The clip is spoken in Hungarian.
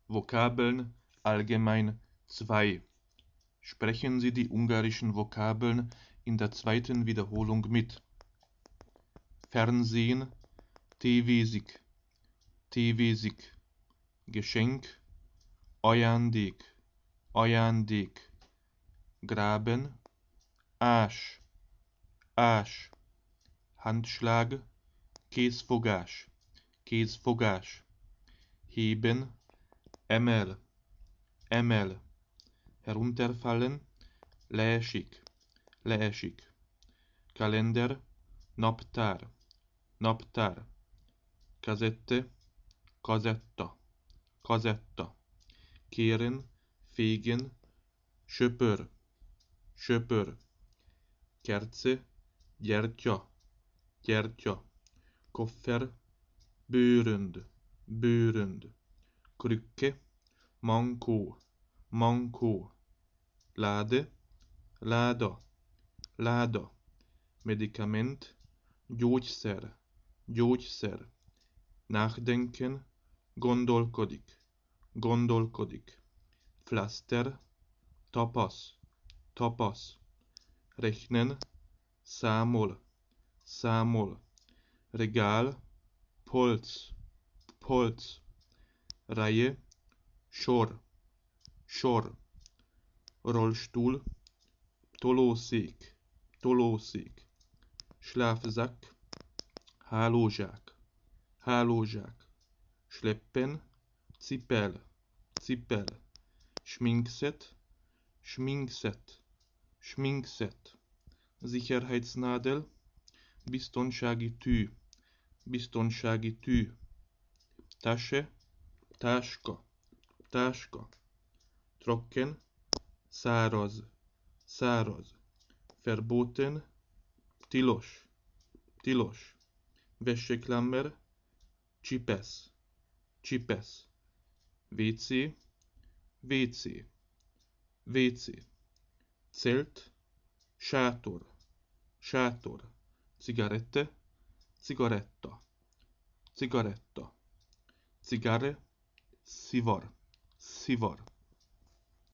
Vokabeln allgemein 2. Sprechen Sie die ungarischen Vokabeln in der zweiten Wiederholung mit. Fernsehen, tévézik, tévézik. Geschenk, ajándék, ajándék. Graben, ás, ás. Handschlag, kézfogás, kézfogás. Heben, emel, emel. Herunterfallen, leesik, leesik. Kalender, naptár, naptár. Kazette, kazetta, kazetta. Kéren, fégen, söpör, söpör. Kerce, gyertya, gyertya. Koffer, bőrönd, bőrönd. Krykke, mankó, mankó. Láde, láda, láda. Medikament, gyógyszer, gyógyszer. Nachdenken, gondolkodik, gondolkodik. Pflaster, tapasz, tapasz. Rechnen, számol, számol. Regál, polc, polc. Reihe, sor, sor. Rollstuhl, tolószék, tolószék. Schlafsack, hálózsák, hálózsák. Schleppen, cipel, cipel. Schminkset, schminkset, schminkset. Sicherheitsnadel, biztonsági tű, biztonsági tű. Tasche, táska, táska. Trocken, száraz, száraz. Verboten, tilos, tilos. Wäscheklammer, csipesz, csipesz. WC, WC, WC. Zelt, sátor, sátor. Zigarette, cigaretta, cigaretta. Zigarre, szivar, szivar.